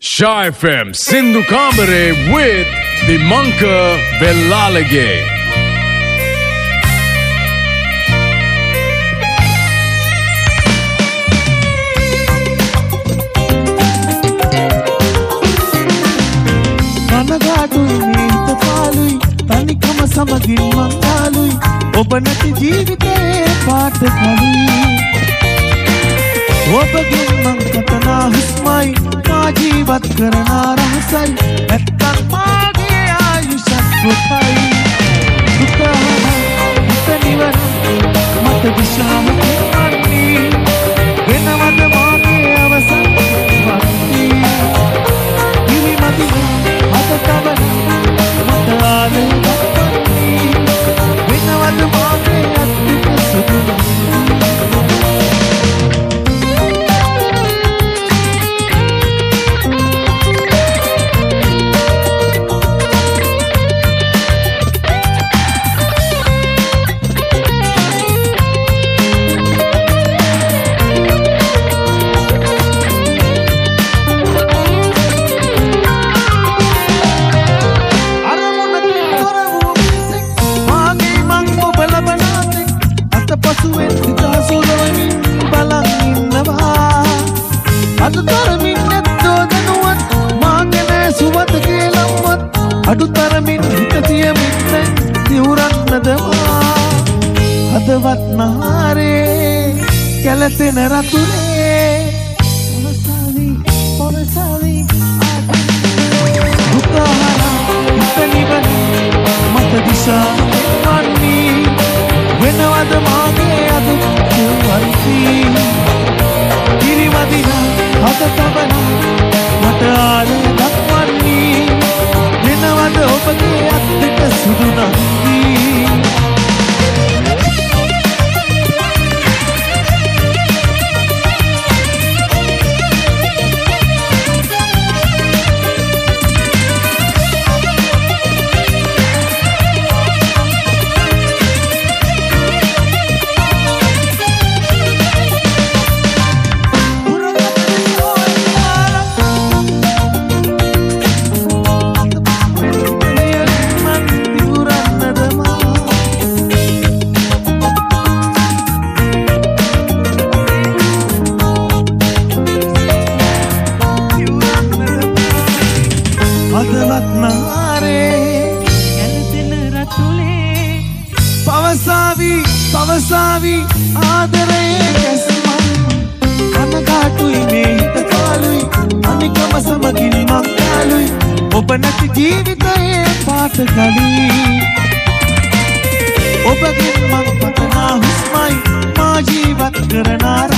Shy FM Sindhu Kamare with Dimanka Vellalage. Managaatui meeta paalui tanikama samagin mangaalui oba nati jeevithaye paata kalui ඔබගෙන් මං කතනා හුස්මයි මා ජීවත් කරන රහසයි නැත්තම් මාගේ ආයුෂත් කොටයි දුකහන හිත නිවන මට දිශාව දෙන්නේ වෙනවද මාගේ අවසන් වන්නේ ඉරිමදි අත තබන මට ආලේ දක්වන්නේ වෙනවද මාගේ අත්තික සුදුනේ අඩුතරමින් හිතතියමින් දිවුරන්නදවා හදවත් නහරේ කැලතෙන රතුරේ පොනසාවි දුකහනා හිත නිවන මත දිශා වන්නේ වෙනවද මාගේ අද වන්සී කිරිමදිනා හද තබන මට ආලේ දක්වන්නේ වෙනවද ඔබගේ අත්තික සුදු නංගී පවසාවි ආදරයේ කැස්මන් කනකාටුයි මේ හිත කාලුයි අනිකම සමගින් මංගාලුයි ඔබ නැති ජීවිතයේ පාට කලී ඔබගෙන් මං පතනා හුස්මයි මා ජීවත් කරන